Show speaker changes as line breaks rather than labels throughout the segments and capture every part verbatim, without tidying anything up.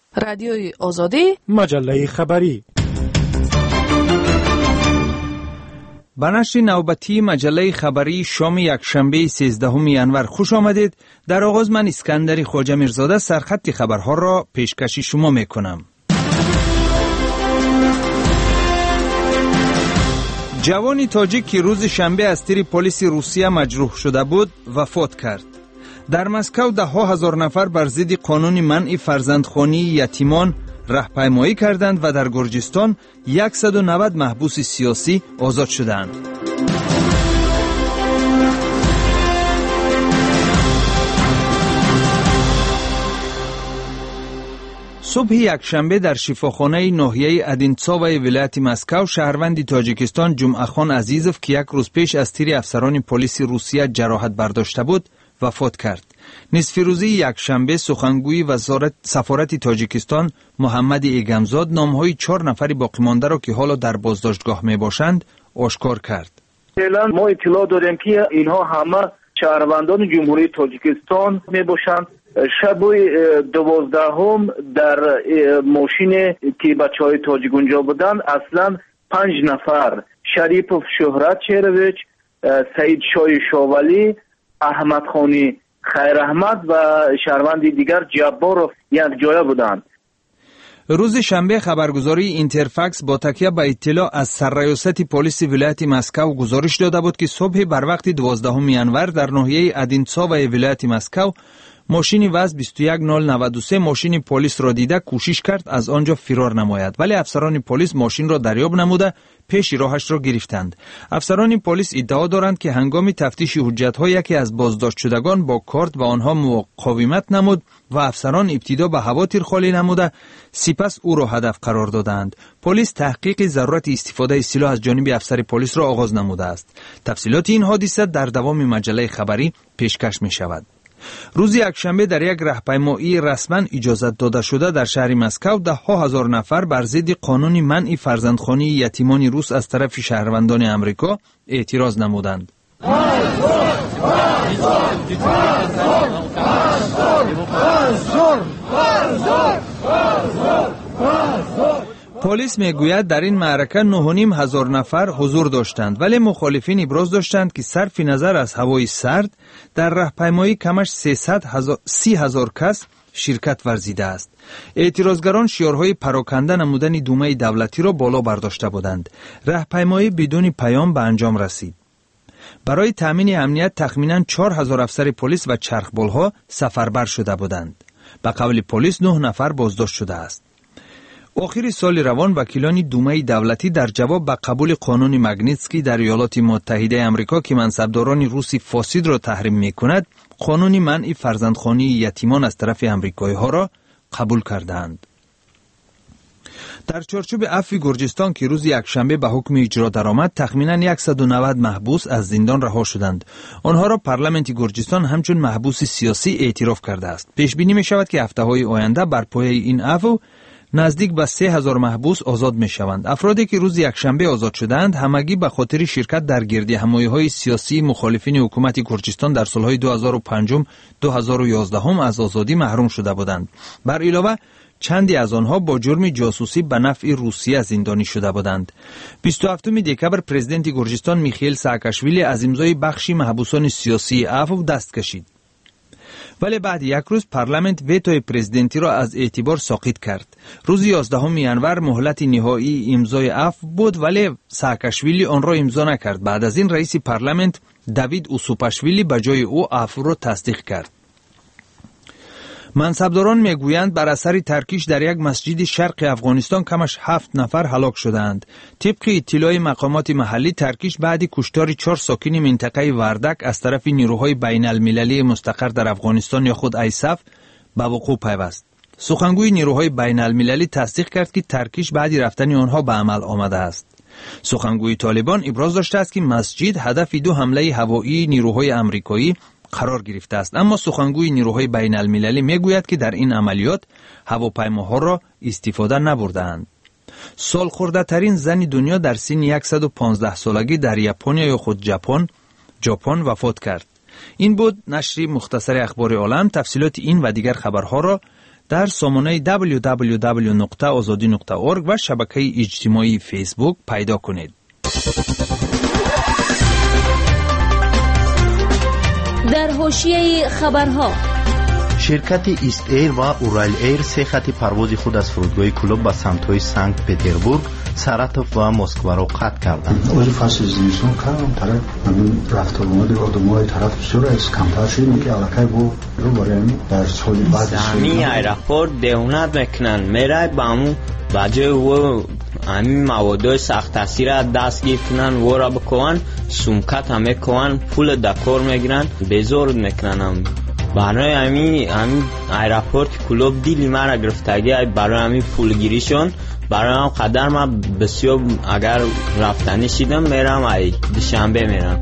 رادیوی آزادی،
مجله خبری.
به نشر نوبتی مجله خبری شام یکشنبه سیزدهم ینور خوش آمدید. در آغاز من اسکندر خواجه میرزاده سرخط خبرها را پیشکش شما میکنم. جوانی تاجیک که روز شنبه از تیر پلیس روسیه مجروح شده بود وفات کرد. در مسکو ده ها هزار نفر بر ضد قانون منع فرزندخوانی یتیمان راهپیمایی کردند و در گرجستان صد و نود محبوس سیاسی آزاد شدند. صبح یکشنبه در شفاخانه ناحیه ادینتساوی ولایت مسکو شهروند تاجیکستان جمعه خان عزیزوف که یک روز پیش از تیر افسران پلیس روسیه جراحت برداشته بود وفات کرد. نصف روزی یکشنبه سخنگوی وزارت سفارت تاجیکستان محمد ایگمزاد نامهای چهار نفر باقی مانده را که حالا در بازداشتگاه می باشند آشکار کرد.
فعلا ما اطلاع داریم که اینها همه شهروندان جمهوری تاجیکستان می باشند. شب دوازدهم در ماشین که بچهای تاجیک اونجا بودن اصلا پنج نفر شریپوف شهرت چهرویچ، سعید شای شاولی، احمد خانی خیر احمد و شهروند دیگر جبار یک جای بودند.
روز شنبه خبرگزاری اینترفکس با تکیه به اطلاع از سرریاست پلیس ولایت مسکو گزارش داده بود که صبح بر وقت دوازدهم ینور در ناحیه ادینتساوی ولایت مسکو ماشین وز بیست و یک صفر نود و سه ماشین پلیس را دیده کوشش کرد از آنجا فرار نماید، ولی افسران پلیس ماشین را دریاب نموده پیش راهش را گرفتند. افسران پلیس ادعا دارند که هنگام تفتیش حجت‌ها یکی از بازداشت شدگان با کارت و آنها مقاومت نمود و افسران ابتدا به هوا تیرخالی نموده سپس او را هدف قرار دادند. پلیس تحقیق ضرورت استفاده سلاح از جانب افسر پلیس را آغاز نموده است. تفصیلات این حادثه در دوام مجله خبری پیشکش می شود. روز یکشنبه در یک راهپیمایی رسما اجازت داده شده در شهر مسکو ده ها هزار نفر بر ضد قانون منع فرزندخوانی یتیمان روس از طرف شهروندان امریکا اعتراض نمودند. پلیس میگوید در این معرکه نه و نیم هزار نفر حضور داشتند، ولی مخالفین ابراز داشتند که صرف نظر از هوای سرد در راهپیمایی کمش سیصد هزار کس شرکت ورزیده است. اعتراضگران شعارهای پراکنده نمودن دومه دولتی را بالا برداشته بودند. راهپیمایی بدون پیام به انجام رسید. برای تامین امنیت تخمیناً چهار هزار افسر پلیس و چرخبالها سفربر شده بودند. به قول پلیس نه نفر بازداشت شده است. آخر سال روان وکیلان دومه دولتی در جواب به قبول قانون ماگنیتسکی در ایالات متحده آمریکا که منصبداران روسی فاسد را تحریم می‌کند، قانون منع فرزندخوانی یتیمان از طرف آمریکایی‌ها را قبول کردند. در چارچوب عفو گرجستان که روز یکشنبه به حکم اجرا درآمد، تخمیناً صد و نود محبوس از زندان رها شدند. آنها را پارلمانت گرجستان همچون محبوس سیاسی اعتراف کرده است. پیش بینی می شود که هفته‌های آینده بر پایه این عفو نزدیک به سه هزار محبوس آزاد می شوند. افرادی که روز یکشنبه آزاد شدند همگی به خاطر شرکت در گردی همایی‌های سیاسی مخالفین حکومت گرجستان در سالهای دو هزار و پنج و دو هزار و یازده از آزادی محروم شده بودند. بر علاوه چندی از آنها با جرم جاسوسی به نفع روسیه زندانی شده بودند. بیست و هفتم دکبر پرزیدنت گرجستان میخائیل سااکاشویلی از امضای بخشی محبوسان سیاسی عفو دست کشید. ولی بعد یک روز پارلمانت ویتوی پرزیدنتی را از اعتبار ساقط کرد. روز یازدهم ینور مهلت نهایی امضای عفو بود، ولی سااکاشویلی آن را امضا نکرد. بعد از این رئیس پارلمانت داوید اوسوپاشویلی به جای او عفو را تصدیق کرد. منصبداران میگویند بر اثر ترکیش در یک مسجد شرق افغانستان کمش هفت نفر هلاک شدند. طبق اطلاع مقامات محلی، ترکیش بعد کشتار چهار ساکن منطقه وردک از طرف نیروهای بین المللی مستقر در افغانستان یا خود آیساف به وقوع پیوست. سخنگوی نیروهای بین المللی تصدیق کرد که ترکیش بعد رفتن آنها به عمل آمده است. سخنگوی طالبان ابراز داشته است که مسجد هدف دو حمله هوایی نیروهای آمریکایی قرار گرفته است، اما سخنگوی نیروهای بین المللی میگوید که در این عملیات هواپیماها را استفاده نبردند. سالخورده ترین زن دنیا در سن صد و پانزده سالگی در ژاپن یا خود ژاپن ژاپن وفات کرد. این بود نشر مختصر اخبار عالم. تفصیلات این و دیگر خبرها را در سامانه دبلیو دبلیو دبلیو نقطه آزادی نقطه اورگ و شبکه اجتماعی فیسبوک پیدا کنید.
در حاشیه خبرها،
شرکت ایست ایر و اورال ایر سه خط پرواز خود از فرودگاه کلوب به سمت‌های سنت پتربورگ، ساراتوف و مسکو را قطع کردند.
اوج فصل زمستون کردم طرف همین رفت آمد آدمای طرف سر از کمپاسی میگه علاقه بو رو برای در سال بعد
زمین ایرپورت دیونت میکنن میره بامو باجه و همین موادای سخت تاثیر از دست گرفتن و را بکن سومکت همه کن پول دکور میگیرن بزرگ میکنن. برای همین همین ایرپورت کلوب دیلی مرا گرفتگی برای همین پول گیریشون برای هم قدر من بسیار اگر رفتنی شیدم میرم ای دوشنبه میرم.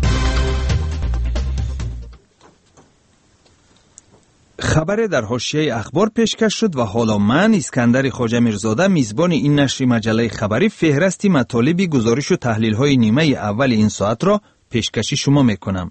خبر در حاشیه اخبار پیشکش شد و حالا من اسکندر خواجه میرزاده میزبان این نشر مجله خبری فهرستی مطالب گزارش و تحلیل های نیمه اول این ساعت را پیشکشی شما میکنم.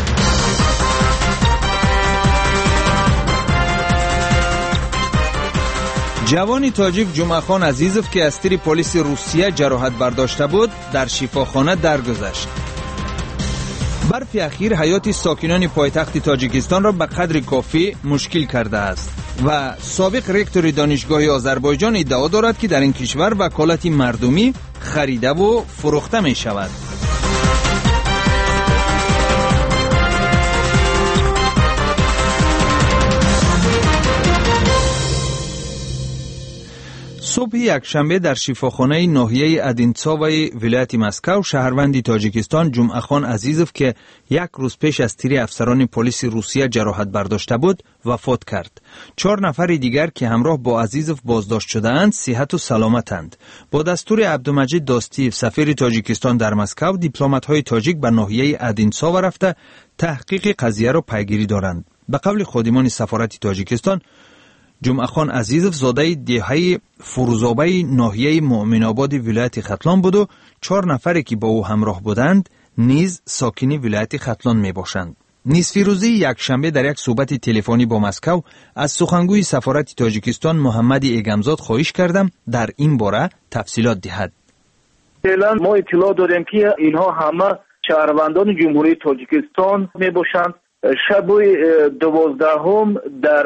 جوانی تاجیک جمعه خان عزیزوف که از تیر پلیس روسیه جراحت برداشته بود در شفاخانه درگذشت. برف اخیر حیات ساکنان پایتخت تاجیکستان را به قدر کافی مشکل کرده است و سابق رکتور دانشگاه آذربایجان ادعا دارد که در این کشور وکالت مردمی خریده و فروخته می شود. صبح یکشنبه در شفاخانه ناحیه ادینتساوی ولایت مسکو شهروند تاجیکستان جمعه خان عزیزوف که یک روز پیش از تیر افسران پلیس روسیه جراحت برداشته بود وفات کرد. چهار نفر دیگر که همراه با عزیزوف بازداشت شده‌اند صحت و سلامتند. با دستور عبدالمجید داستیف سفیر تاجیکستان در مسکو، دیپلمات‌های تاجیک به ناحیه ادینتساو رفته تحقیق قضیه را پیگیری دارند. به قول خادمان سفارت تاجیکستان، جمعه خان عزیزوف زاده دهه فروزآبی ناحیه مؤمن آباد ولایت ختلان بود و چهار نفری که با او همراه بودند نیز ساکنی ولایت ختلان می باشند. نصف روزی یک شنبه در یک صحبت تلفنی با مسکو از سخنگوی سفارت تاجیکستان محمد ایگمزاد خواهش کردم در این باره تفصیلات دهد.
فعلا ما اطلاع داریم که اینها همه شهروندان جمهوری تاجیکستان می باشند. شب دوازدهم در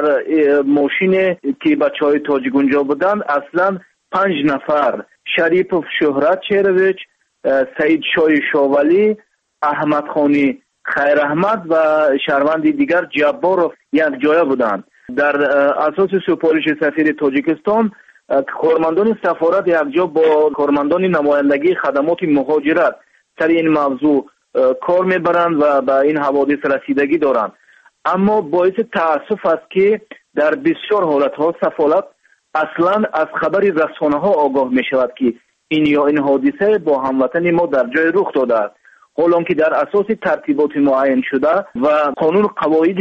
ماشین که بچه های تاجیک اونجا بودن اصلا پنج نفر شریف شهرت چهرویچ، سعید شای شاولی، احمد خانی خیر احمد و شهروندی دیگر جبار یک جایه بودند. در اساس سفارش سفیر تاجیکستان کارمندان سفارت یک جا با کارمندان نمایندگی خدمات مهاجرت سر این موضوع کار میبرند و به این حوادث رسیدگی دارند. اما باعث تأسف است که در بسیار حالتها سفارت اصلا از خبر رسانه ها آگاه می شود که این یا این حادثه با هموطن ما در جای رخ داده است، حالان که در اساس ترتیبات معین شده و قانون قواعد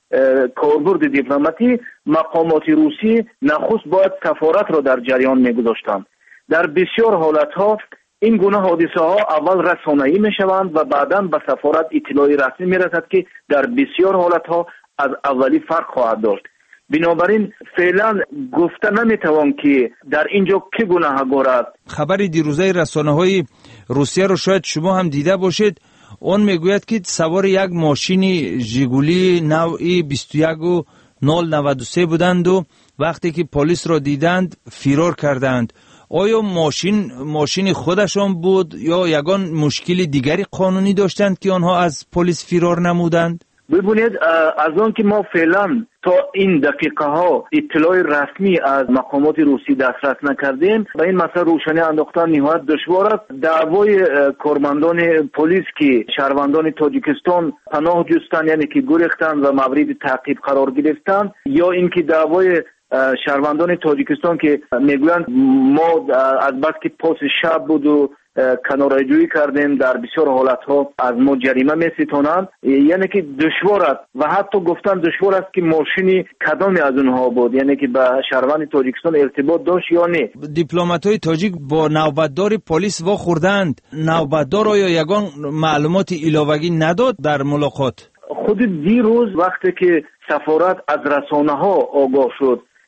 کاربرد دیپلماتی مقامات روسی نخست باید سفارت را در جریان می گذاشتند. در بسیار حالتها این گونه حادثه ها اول رسانه‌ای می شوند و بعداً به سفارت اطلاع رسمی می رسد که در بسیار حالت ها از اولی فرق خواهد داشت. بنابراین فعلا گفته نمی توان که در اینجا کی گناهکار است.
خبر دیروزه رسانه های روسیه رو شاید شما هم دیده باشید. اون میگوید که سوار یک ماشین ژیگولی نوعی بیست و یک و صفر نود و سه بودند و وقتی که پلیس را دیدند فرار کردند. آیا ماشین ماشین خودشان بود یا یگان مشکل دیگری قانونی داشتند که آنها از پلیس فرار نمودند؟
ببینید، از آن که ما فعلا تا این دقیقه ها اطلاع رسمی از مقامات روسی دسترس نکردیم، به این مسئله روشنی انداختن نهایت دشوار است. دعوای کارمندان پلیس که شهروندان تاجیکستان پناه جستند، یعنی که گریختند و مورد تعقیب قرار گرفتند، یا اینکه دعوای شهروندان تاجیکستان که میگویند ما از بس که پاس شب بود و کناره‌جویی کردیم در بسیار حالتها از ما جریمه می‌ستانند، یعنی که دشوار است و حتی گفتن دشوار است که ماشینی کدامی از اونها بود، یعنی که به شهروند تاجیکستان ارتباط داشت یا نه.
دیپلمات‌های تاجیک با نوبتدار پلیس واخوردند. نوبتدار آیا یگان معلومات علاوه‌ای نداد در ملاقات؟
خود دیروز وقتی که سفارت از رسانه ها آگاه شد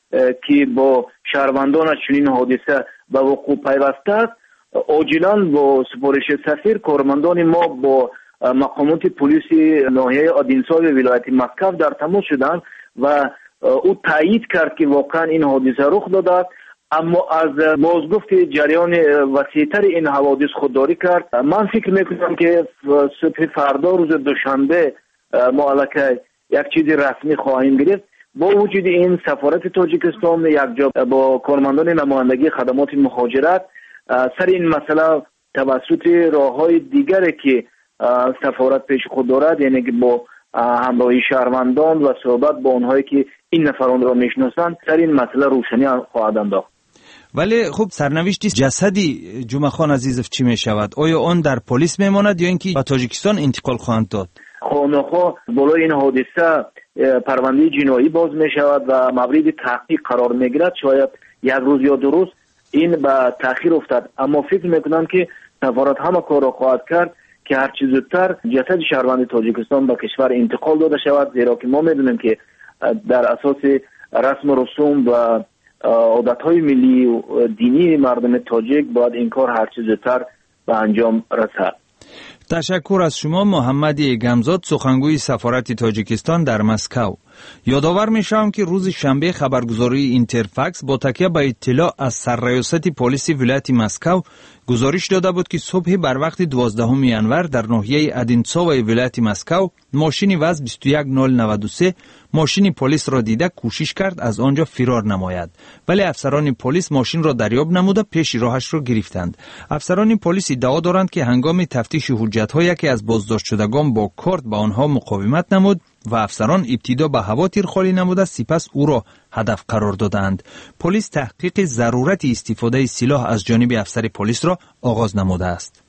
که با شهروندان چنین حادثه به وقوع پیوسته است، عاجلا با سفارش سفیر کارمندان ما با مقامات پلیس ناحیه آدینسا و ولایت مسکو در تماس شدند و او تایید کرد که واقعا این حادثه رخ داده است، اما از بازگفت جریان وسیع‌تر این حوادث خودداری کرد. من فکر میکنم که صبح فردا روز دوشنبه ما الکی یک چیز رسمی خواهیم گرفت. با وجود این سفارت تاجیکستان یک جا با کارمندان نمایندگی خدمات مهاجرت سر این مسئله توسط راه‌های دیگری که سفارت پیش خود دارد، یعنی که با همراهی شهروندان و صحبت با اونهایی که این نفران را میشناسند، سر این مسئله روشنی خواهد انداخت.
ولی خب سرنوشت جسدی جمعه خان عزیزов چی می شود؟ آیا آن در پلیس میماند یا اینکه به تاجیکستان انتقال خواهند داد؟
خانه‌ها بالای این حادثه پرونده جنایی باز می شود و مورد تحقیق قرار می گیرد. شاید یک روز یا دو روز این به تأخیر افتاد، اما فکر میکنم که سفارت همه کار را خواهد کرد که هر چیز زودتر جسد شهروند تاجیکستان به کشور انتقال داده شود، زیرا که ما میدونیم که در اساس رسم و رسوم و عادت‌های ملی و دینی مردم تاجیک باید این کار هر چیز زودتر به انجام رسد.
تشکر از شما محمد گمزاد، سخنگوی سفارت تاجیکستان در مسکو. یادآور میشم که روز شنبه خبرگزاری اینترفکس با تکیه به اطلاع از سرریاست پلیس ولایت مسکو گزارش داده بود که صبح بر وقت دوازدهم ینور در ناحیه ادینسا و ولایت مسکو ماشین وز بیست و یک صفر نود و سه ماشین پلیس را دیده کوشش کرد از آنجا فرار نماید، ولی افسران پلیس ماشین را دریاب نموده پیش راهش را گرفتند. افسران پلیس ادعا دارند که هنگام تفتیش حجت‌ها یکی از بازداشت شدگان با کارت به آنها مقاومت نمود و افسران ابتدا به هوا تیرخواری نموده سپس او را هدف قرار دادند. پلیس تحقیق ضرورت استفاده سلاح از جانب افسر پلیس را آغاز نموده است.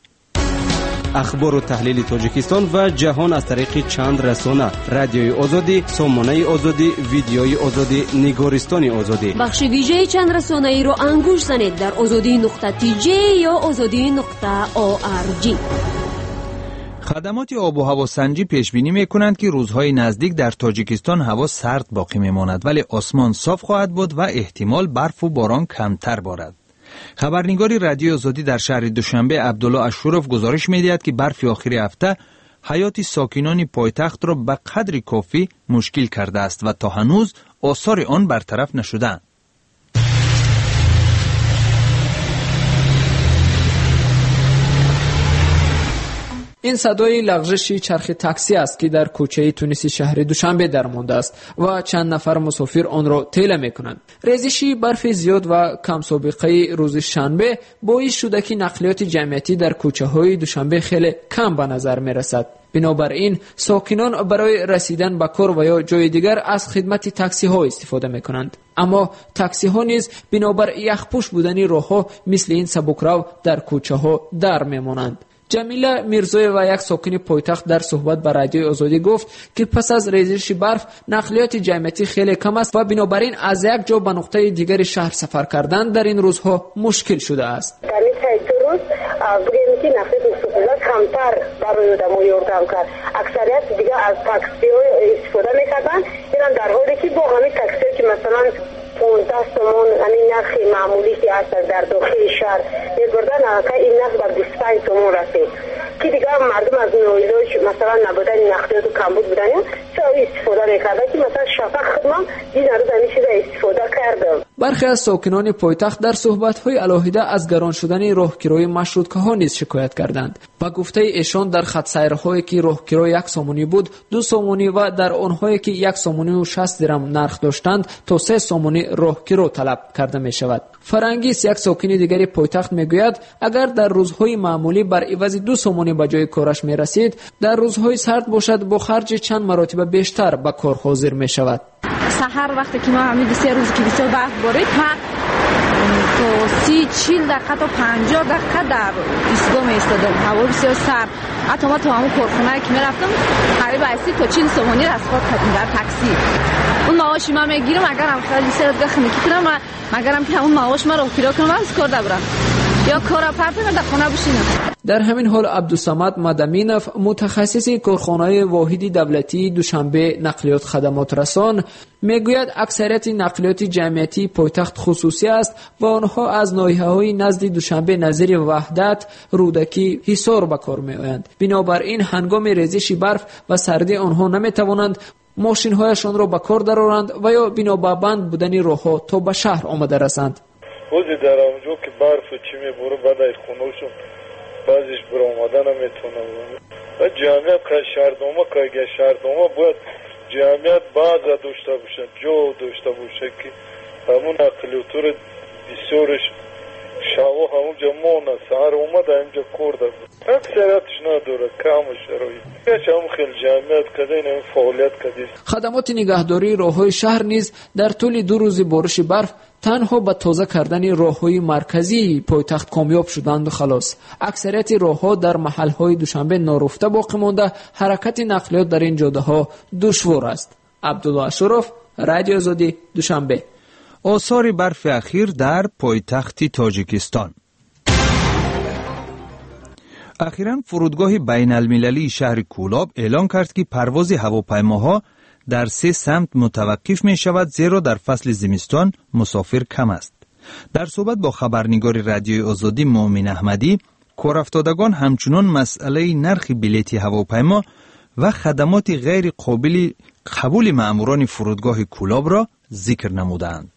اخبار و تحلیل تاجیکستان و جهان از طریق چند رسانه: رادیوی آزادی، سامانه آزادی، ویدیوی آزادی، نگارستان آزادی.
بخش ویژه چند رسانه ای رو انگوش زنید در آزادی نقطه تی جی یا آزادی نقطه او آر جی.
خدمات آب و هوا سنجی پیش بینی می‌کنند که روزهای نزدیک در تاجیکستان هوا سرد باقی می‌ماند، ولی آسمان صاف خواهد بود و احتمال برف و باران کمتر بارد. خبرنگاری رادیو آزادی در شهر دوشنبه عبدالله اشوروف گزارش می‌دهد که برف آخر هفته حیات ساکنان پایتخت را به قدری کافی مشکل کرده است و تا هنوز آثار آن برطرف نشده.
این صدای لغزش چرخ تاکسی است که در کوچه تونسی شهر دوشنبه درمانده است و چند نفر مسافر آن را طیله میکنند. ریزش برف زیاد و کم سابقه روز شنبه باعث شده که نقلیات جمعیتی در کوچه های دوشنبه خیلی کم به نظر میرسد. بنابراین ساکنان برای رسیدن به کار و یا جای دیگر از خدمت تاکسی ها استفاده میکنند. اما تاکسی ها نیز بنابر یخپوش بودن راه ها مثل این سبکرو در کوچه ها در میمانند. جمیله میرزوی و یک ساکن پایتخت در صحبت با رادیو آزادی گفت که پس از ریزش برف نقلیات جمعیتی خیلی کم است و بنابراین از یک جا به نقطه دیگر شهر سفر کردن در این روزها مشکل شده است.
در این دو روز بودیم که نقلیات مسافران کمتر برای آدم‌ها یاردم کرد. اکثریت دیگه از تاکسی‌ها استفاده می‌کردن. اینم در حالی که با همین تاکسی که مثلا پانزده تومان همین نرخ معمولی که هست در داخل شهر می‌بردن، که این نرخ بر بیست و پنج تومان رسید که دیگه مردم از نوعلاج مثلا نبودن نقلیات و کمبود بودن چه استفاده می‌کردن که مثلا شفق خودم این روز همین چیز استفاده کردم.
برخی از ساکنان پایتخت در صحبت‌های علاهیده از گران شدن راهکیروی مشروطه‌ها نیز شکایت کردند. با گفته ایشان در خط سیرهایی که راهکیرو یک سومونی بود دو سومونی و در آنهایی که یک سومونی و شصت درم نرخ داشتند تا سه سومونی راهکیرو طلب کرده می شود. فرنگیس یک ساکن دیگری پایتخت میگوید اگر در روزهای معمولی بر عوض دو سومونی به جای کارش می رسید، در روزهای سرد باشد با خرج چند مرتبه بیشتر به کار حاضر می شود.
سحر وقتی که ما همین سه روز که بسیار برف بارید، من تا سی چیل دقیقه تا پنجاه دقیقه در ایستگاه می ایستادم. هوا بسیار سرد. حتی ما تا همون کارخونه که می رفتم قریب سی تا چهل سومونی رسوات کردیم در تاکسی. اون معاشی ما میگیرم اگر هم خیلی سر از گخ میکنم، مگرم که همون معاش ما رو پیدا کنم از کار دبرم. یا کارآفرین در خانه بشینن.
در همین حال عبدالصمد مدمینف متخصص کارخانه واحد دولتی دوشنبه نقلیات خدمات رسان میگوید اکثریت نقلیات جمعیتی پایتخت خصوصی است و آنها از ناحیه‌های نزد دوشنبه نظیر وحدت، رودکی، حصار به کار میآیند. بنابراین هنگام ریزش برف و سردی آنها نمیتوانند ماشین‌هایشان را به کار درآورند و یا بنا به بند بودن راه‌ها تا به شهر آمده رسند.
وزی در اونجا که برف چی میبره بعد از خونه‌شون بعضیش بر آمدن نمیتونه و جمعیت که شهردامه که اگه شهردامه باید جمعیت بعض داشته باشه، جا داشته باشه که همون اقلیتور بسیارش شوا همونجا مانه سهر اومده اینجا کرده بود. اکثریتش نداره، کم شرایط هیچ هم خیلی جمعیت کده این هم فعالیت کده.
خدمات نگهداری راه‌های شهر نیز در طول دو روز بارش برف تنها به تازه کردن راه‌های مرکزی پایتخت کامیاب شدند و خلاص. اکثریت راه‌ها در محل‌های دوشنبه نارفته باقی مانده، حرکت نقلیات در این جاده‌ها دشوار است. عبدالله اشرف، رادیو آزادی، دوشنبه.
آثار برف اخیر در پایتخت تاجیکستان. اخیراً فرودگاه بین المللی شهر کولاب اعلام کرد که پرواز هواپیماها در سه سمت متوقف می شود، زیرا در فصل زمستان مسافر کم است. در صحبت با خبرنگار رادیوی آزادی مومن احمدی، کارافتادگان همچنان مسئله نرخ بلیط هواپیما و خدمات غیر قابل قبول ماموران فرودگاه کولاب را ذکر نمودند.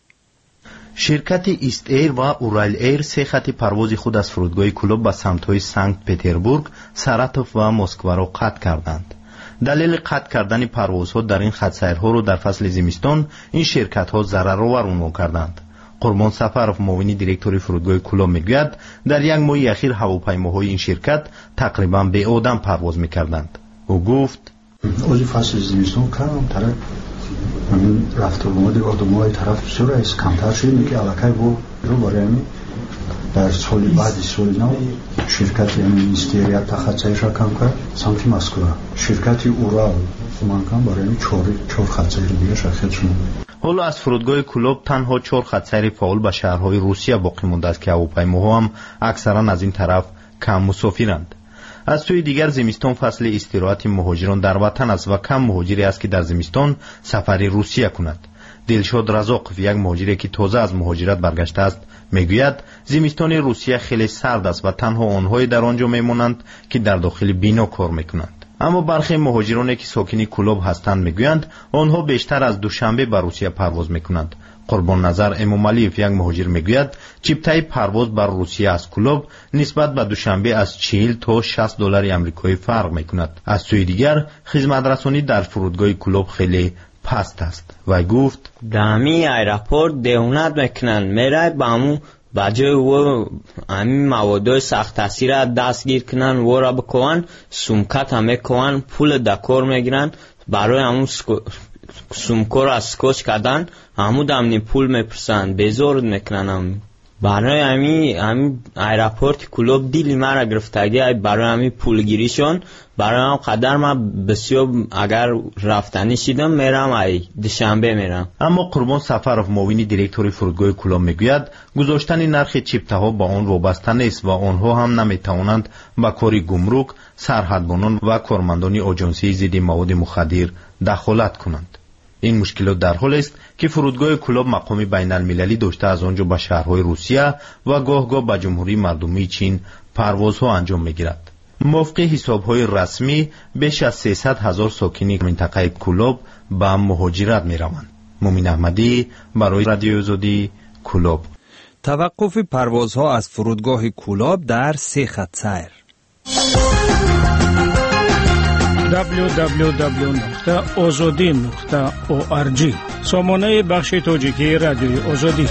شرکت ایست ایر و اورال ایر سه خط پرواز خود از فرودگاه کولوب به سمت‌های سنت پتربورگ، ساراتوف و مسکو را قطع کردند. دلیل قطع کردن پروازها در این خط سیرها را در فصل زمستان این شرکت‌ها ضررآور عنوان کردند. قربان سفرов معاون دیرکتوری فرودگاه کولوب میگوید در یک ماه اخیر هواپیماهای این شرکت تقریبا به آدم پرواز می‌کردند. او گفت
اوج فصل زمستان کم طرف من رفت و آمد آدم‌های طرف بسیار است، کمتر شد میگه الکی با رو برایمی در سال بعد سال نو شرکت مینیستریال تخصصیش را کم کرد سمت مسکو. شرکت اورال من کم برایمی چهار چهار خطی رو دیگه شرکت شد.
حالا از فرودگاه کولوب تنها چهار خط سیر فعال به شهرهای روسیه باقی مانده است که هواپیماها هم اکثرا از این طرف کم مسافرند. از سوی دیگر زمستان فصل استراحت مهاجران در وطن است و کم مهاجری است که در زمستان سفر روسیه کند. دلشاد رزاقов یک مهاجری که تازه از مهاجرت برگشته است میگوید زمستان روسیه خیلی سرد است و تنها آنهایی در آنجا میمانند که در داخل بینا کار میکنند. اما برخی مهاجرانی که ساکن کولوب هستند میگویند آنها بیشتر از دوشنبه به روسیه پرواز میکنند. قربان نظر امامعلیف یک مهاجر میگوید چیپتای پرواز بر روسیه از کولوب نسبت به دوشنبه از چهل تا شصت دلار آمریکایی فرق میکند. از سوی دیگر خدمت رسانی در فرودگاه کولوب خیلی پست است و گفت
دامی ایرپورت دیونت میکنن میره بامو بجای و همین موادای سخت تاثیر را دستگیر کنن و را بکنن سومکت هم میکنن پول دکور میگیرن برای همون سومکو را اسکوچ کردن همون دامنی پول میپرسن بزرد میکنن هم. برای همین همین ایرپورت کولوب دیلی مرا گرفتگی برای همین پولگیریشون برای هم قدر من بسیار اگر رفتنی شیدم میرم ای دوشنبه میرم.
اما قربان سفرov معاون دیرکتوری فرودگاه کولوب میگوید گذاشتن نرخ چیپته‌ها با آن وابسته نیست و آنها هم نمیتوانند با کار گمرک، سرحدبانان و کارمندان آژانسی ضد مواد مخدر دخالت کنند. این مشکلات در حال است که فرودگاه کولوب مقام بین المللی داشته از آنجا به شهرهای روسیه و گاه گاه به جمهوری مردمی چین پروازها انجام میگیرد. موافق حسابهای رسمی بیش از سیصد هزار ساکن منطقه کولوب به مهاجرت میروند. مومن احمدی برای رادیو آزادی کولوب.
توقف پروازها از فرودگاه کولوب در سه خط سیر.
دبلیو دبلیو دبلیو نقطه آزادی نقطه او آر جی سامانه بخش تاجیکی رادیوی آزادی.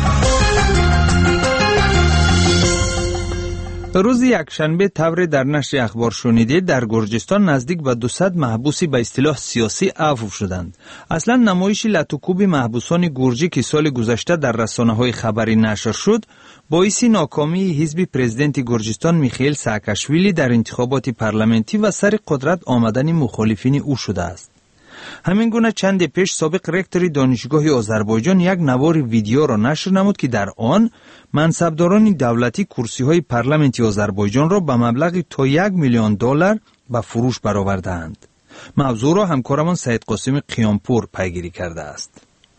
روز یکشنبه طور در نشر اخبار شنیده در گرجستان نزدیک به دویست محبوسی به اصطلاح سیاسی عفو شدند. اصلا نمایش لطوکوب محبوسان گرجی که سال گذشته در رسانه‌های خبری نشر شد باعث ناکامی حزب پرزیدنت گرجستان میخائیل ساکاشویلی در انتخابات پارلمانتی و سر قدرت آمدن مخالفین او شده است. همین گونه چند پیش سابق رکتور دانشگاه آذربایجان یک نوار ویدیو را نشر نمود که در آن منصبداران دولتی کرسی‌های پارلمانتی آذربایجان را به مبلغ تا یک میلیون دلار به فروش برآورده‌اند. موضوع را همکارمان سید قاسم قیامپور پیگیری کرده است.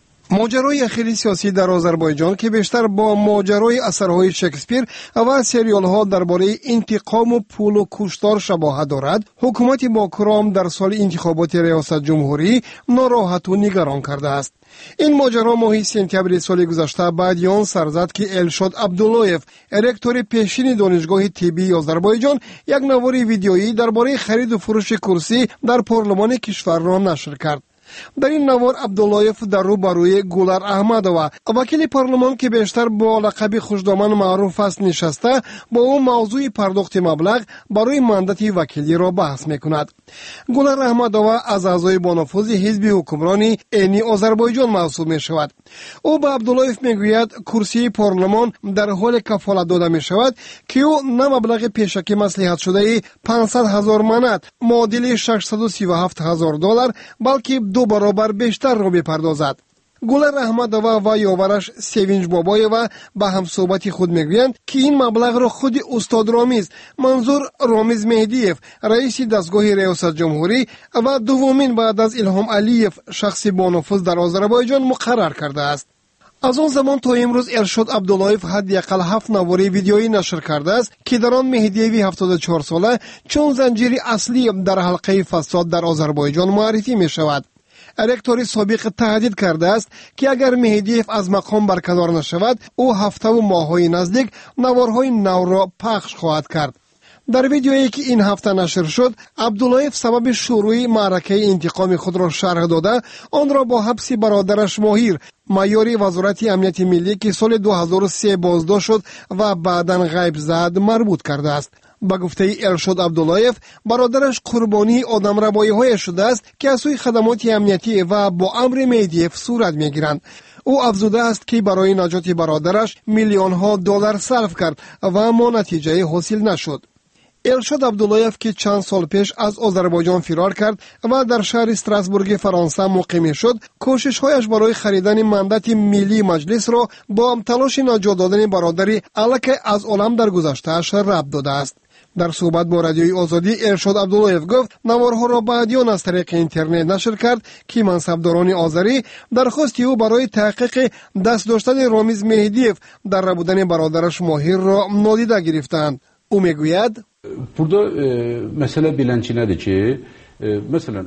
ماجرای اخیر سیاسی در آذربایجان که بیشتر با ماجرای اثرهای شکسپیر و سریال ها درباره انتقام و پول و کشتار شباهت دارد، حکومت باکرام در سال انتخابات ریاست جمهوری ناراحت و نگران کرده است. این ماجرا ماه سپتامبر سال گذشته بعد آن سر زد که الشاد عبداللایف، رکتور پیشین دانشگاه طبی آذربایجان، یک نوار ویدیویی درباره خرید و فروش کرسی در پارلمان کشور را نشر کرد. در این نوار عبداللایف در رو بروی گولر احمدووا، وکیل پارلمان که بیشتر با لقب خوشدامن معروف است نشسته، با او موضوع پرداخت مبلغ برای ماندت وکیلی را بحث میکند. گولر احمدووا از اعضای بانفوذ حزب حکمرانی اینی آذربایجان محسوب می شود. او به عبداللایف میگوید کرسی پارلمان در حال کفالت داده می شود که او نه مبلغ پیشکی مصلحت شده پانصد هزار منات معادل ششصد و سی و هفت هزار دلار بلکه دو برابر بیشتر را بپردازد. گولر احمدووا و یاورش سیوینج بابایووا به هم صحبت خود میگویند که این مبلغ را خود استاد رامیز، منظور رامیز مهدیف، رئیس دستگاه ریاست جمهوری و دومین بعد از الهام علیف شخص بانفوذ در آذربایجان مقرر کرده است. از آن زمان تا امروز الشاد عبداللایف حداقل هفت نوار ویدیویی نشر کرده است که در آن مهدیوی هفتاد و چهار ساله چون زنجیر اصلی در حلقه فساد در آذربایجان معرفی می شود. رکتور سابق تهدید کرده است که اگر مهدیف از مقام برکنار نشود، او هفته و ماه‌های نزدیک نوارهای نو را پخش خواهد کرد. در ویدیویی که این هفته نشر شد، عبداللایف سبب شروع معرکه انتقام خود را شرح داده، آن را با حبس برادرش ماهیر، مایوری وزارت امنیت ملی که سال دو هزار و سه بازداشت شد و بعداً غیب زد مربوط کرده است. با گفته الشاد عبداللایف، برادرش قربانی آدمربایی های شده است که از سوی خدمات امنیتی و با امر مهدیف صورت می گیرند. او افزوده است که برای نجات برادرش میلیون ها دلار صرف کرد و اما نتیجه حاصل نشد. الشاد عبداللایف که چند سال پیش از آذربایجان فرار کرد و در شهر استراسبورگ فرانسه مقیم شد، کوشش‌هایش برای خریدن ماندت ملی مجلس را با تلاش نجات دادن برادری الکه از عالم در گذشته‌اش ربط داده است. در صحبت با رادیوی آزادی الشاد عبداللایف گفت نوارها را بعدیان از طریق اینترنت نشر کرد که منصبداران آذری درخواستی او برای تحقیق دست داشتن رامیز مهدیف در ربودن برادرش ماهیر را نادیده گرفتند. او میگوید
burada mesele bilen ki nedir ki مثلا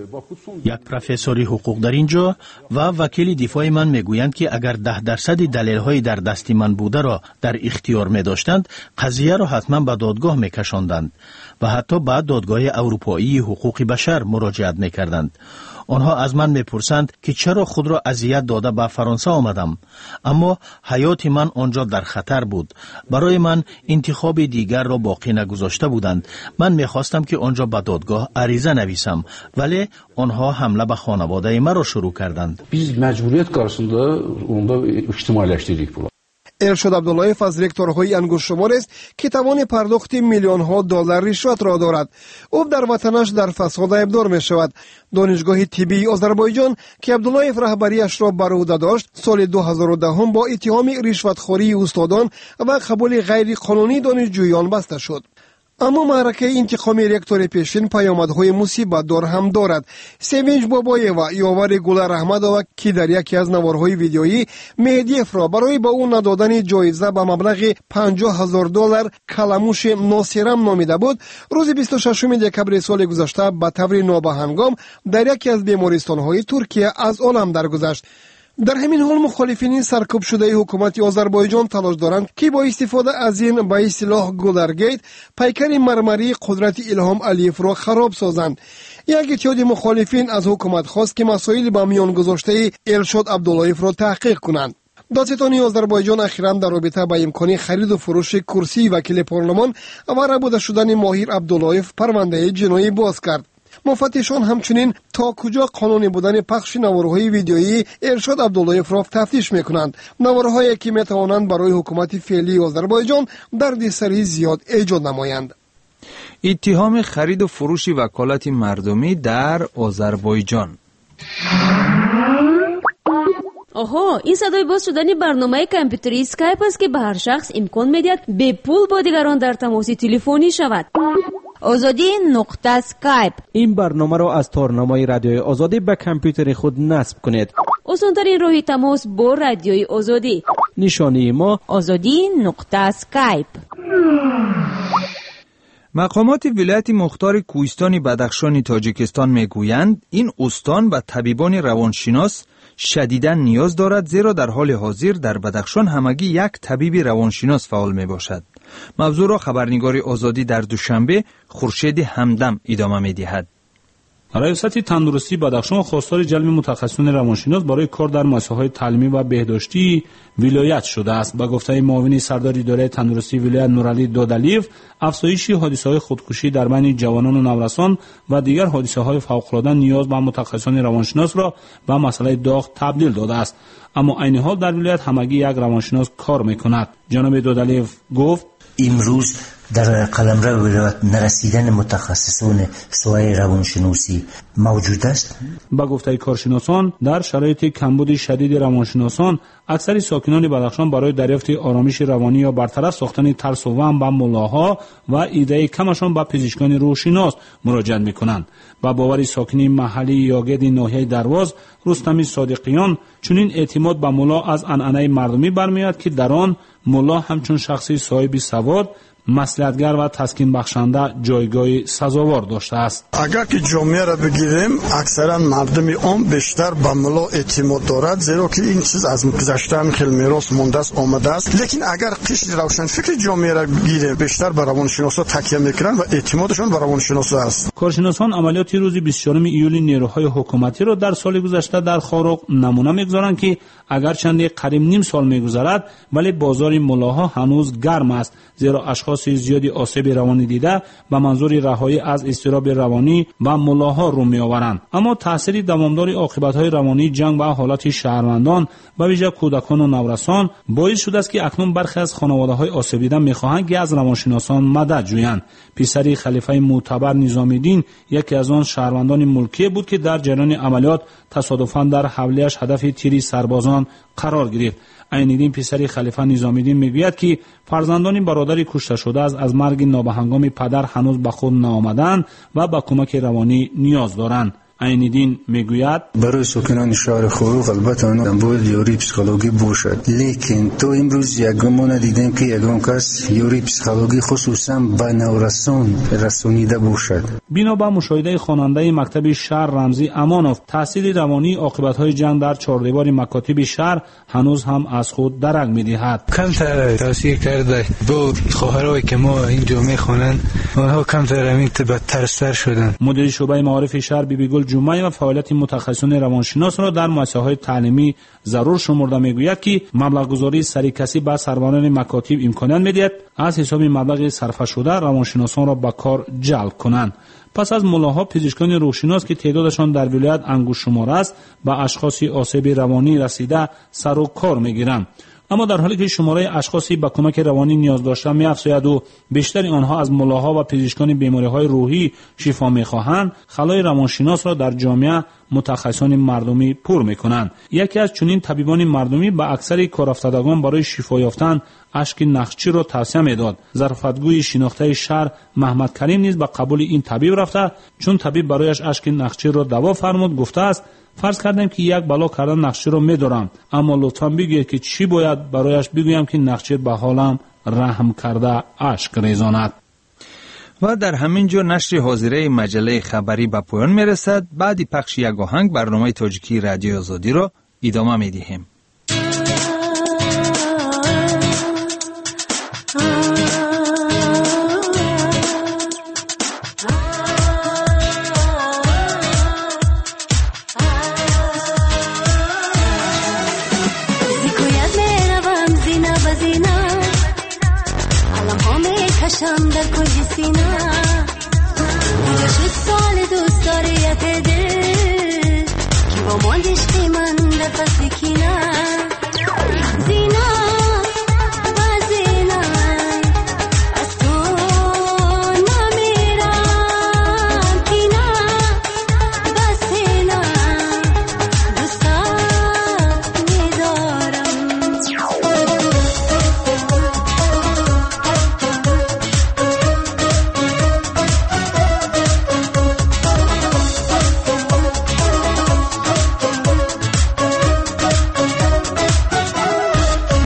یک پروفسوری حقوق در اینجا و وکیل دفاع من میگویند که اگر ده درصد دلیل های در دست من بوده را در اختیار می داشتند، قضیه را حتما به دادگاه می کشاندند و حتی بعد دادگاه اروپایی حقوق بشر مراجعت می کردند. آنها از من میپرسند که چرا خود را اذیت داده به فرانسه آمدم، اما حیات من آنجا در خطر بود. برای من انتخاب دیگر را باقی نگذاشته بودند. من میخواستم که آنجا به دادگاه عریضه نویسم، ولی آنها حمله به خانواده من را شروع کردند.
biz məcburiyyət qarşısında onda ictimailəşdirdik bunu.
الشاد عبداللایف از رکتورهای انگشت شمار است که توان پرداخت میلیون ها دلار رشوت را دارد. او در وطنش در فساد ابدار می شود. دانشگاه طبی آذربایجان که عبداللایف رهبریش را بر عهده داشت، سال دو هزار و ده با اتهام رشوتخوری استادان و قبول غیر قانونی دانشجویان بسته شد. اما معرکه انتقامی رکتور پیشین پیامدهای مصیبت دار هم دارد. سیوینج بابایووا یاور گولر احمدووا که در یکی از نوارهای ویدیویی مهدیف را برای با او ندادن جایزه به مبلغ پنجاه هزار دلار کلموش ناصرم نامیده بود، روز بیست و ششم دکمبر سال گذشته به طور نابهنگام در یکی از بیمارستانهای ترکیه از عالم درگذشت. در همین حال مخالفین سرکوب شده حکومت آذربایجان تلاش دارند که با استفاده از این به اصطلاح گولرگیت پیکر مرمری قدرت الهام علیف را خراب سازند. یک اتحاد مخالفین از حکومت خواست که مسائل با میان گذاشته الشاد عبداللایف را تحقیق کنند. دادستانی آذربایجان اخیراً در رابطه با امکان خرید و فروش کرسی وکیل پارلمان و ربوده شدن ماهیر عبداللایف پرونده جنایی باز کرد. مفتشان همچنین تا کجا قانونی بودن پخش نوارهای ویدیویی الشاد عبداللایف را تفتیش میکنند، نوارهایی که میتوانند برای حکومت فعلی آذربایجان دردسری زیاد ایجاد نمایند.
اتهام خرید و فروش وکالت مردمی در آذربایجان.
آها، این صدای باز شدن برنامه کامپیوتری اسکایپ است که به هر شخص امکان میدهد به پول با دیگران در تماس تلفنی شود.
آزادی نقطه اسکایپ.
این برنامه را از تارنمای رادیوی آزادی به کامپیوتر خود نصب کنید.
آسان‌ترین راه تماس با رادیوی آزادی.
نشانی ما
آزادی نقطه اسکایپ.
مقامات ولایت مختار کوهستان بدخشان تاجیکستان میگویند این استان به طبیبان روانشناس شدیداً نیاز دارد، زیرا در حال حاضر در بدخشان همگی یک طبیب روانشناس فعال می باشد. موضوع را خبرنگار آزادی در دوشنبه خورشید همدم ادامه می دهد.
ریاست تندرستی بدخشان خواستار جلب متخصصان روانشناس برای کار در مؤسسه‌های تعلیمی و بهداشتی ولایت شده است. با گفته معاون سردار اداره تندرستی ولایت نورعلی دادلیف، افزایش حادثه‌های خودکشی در بین جوانان و نوجوانان و دیگر حادثه‌های فوق‌العاده نیاز به متخصصان روانشناس را به مسئله داغ تبدیل داده است. اما عین حال در ولایت همگی یک روانشناس کار می‌کند. جناب دادلیف گفت
امروز در قلمرو ولایت نرسیدن متخصصان سوای روانشناسی موجود است.
با گفته کارشناسان، در شرایط کمبود شدید روانشناسان، اکثر ساکنان بدخشان برای دریافت آرامش روانی یا برطرف ساختن ترس و وهم به ملاها و ایده کمشان به پزشکان روانشناس مراجعه می‌کنند. با باور ساکنین محلی یاگد ناحیه درواز رستمی صادقیان، چنین اعتماد به ملا از عنعنه مردمی برمیاد که در آن ملا همچون شخصی صاحب سواد، مصلحتگر و تسکین بخشنده جایگاه سزاوار داشته است.
اگر که جامعه را بگیریم، اکثرا مردم عام بیشتر به ملا اعتماد دارد، زیرا که این چیز از گذشته خیلی میراث مونده است، آمده است. لیکن اگر قشر روشن فکر جامعه را بگیریم، بیشتر به روانشناسا تکیه میکنند و اعتمادشان به روانشناسا است.
کارشناسان عملیات روز بیست و چهارم ایولی نیروهای حکومتی را در سال گذشته در خاروق نمونه میگذارند که اگر چندی قریب نیم سال میگذرد، ولی بازار ملاها هنوز گرم است، زیرا اشخاص زیادی آسیب روانی دیده به منظور رهایی از اضطراب روانی و ملاها رو می آورند. اما تاثیر دوامدار عاقبت‌های روانی جنگ و حالات شهروندان به ویژه کودکان و نورسان باعث شده است که اکنون برخی از خانواده‌های آسیب دیده می‌خواهند که از روانشناسان مدد جویند. پسر خلیفه معتبر نظامی‌دین یکی از آن شهروندان ملکی بود که در جریان عملیات تصادفاً در حولیش هدف تیری سربازان قرار گرفت. عین‌الدین پسر خلیفه نظامی‌دین میگوید که فرزندان برادری کشته شده از از مرگ نابهنگام پدر هنوز به خود نآمدند و به کمک روانی نیاز دارند. عین‌الدین میگوید
برای ساکنان شهر خاروق البته آنها باید یاری پسیکولوژی باشد، لیکن تو امروز یگما ندیدیم که یگان کس یاری پسیکولوژی خصوصا به نورسان رسانیده باشد.
بنا به مشاهده خواننده مکتب شهر رمزی امانوف، تاثیر روانی عاقبت‌های جنگ در چهاردیوار مکاتب شهر هنوز هم از خود درک می‌دهد.
کم تاثیر کرده با خواهرایی که ما اینجا می‌خوانند، آنها کم تر همین بدترستر شدند.
مدیر شعبه معارف شهر بیبی گل جمعه و فعالیت متخصصان روانشناس را در مؤسسه‌های تعلیمی ضرور شمرده میگوید که مبلغ گذاری سریع کسی به سروران مکاتب امکانات میدهد از حساب مبلغ صرف شده روانشناسان را به کار جلب کنند. پس از ملاها پزشکان روانشناس که تعدادشان در ولایت انگشت شمار است به اشخاص آسیب روانی رسیده سر و کار میگیرند. اما در حالی که شماره اشخاصی به کمک روانی نیاز داشته می‌افزاید و بیشتر آنها از ملاها و پزشکان بیماری‌های روحی شفا می‌خواهند، خلای روانشناس را در جامعه متخصصان مردمی پر می‌کنند. یکی از چنین طبیبان مردمی به اکثر کارافتادگان برای شفا یافتن اشک نخچی را توصیه می‌داد. ظرفتگوی شناخته شهر محمد کریم نیز به قبول این طبیب رفته، چون طبیب برایش اشک نخچی را دوا فرمود، گفته است فرض کردم که یک بلا کردن نقشه رو میدارم، اما لطفاً بگید که چی باید برایش بگویم که نقشه به حالم رحم کرده اشک ریزاند.
و در همین جا نشر حاضره مجله خبری به پایان میرسد. بعد پخش یک آهنگ برنامه تاجیکی رادیو آزادی را ادامه میدهیم.
کشم در کل سینا اینجا شد سال دوست داریت دل که با ماندش من در فصل کینا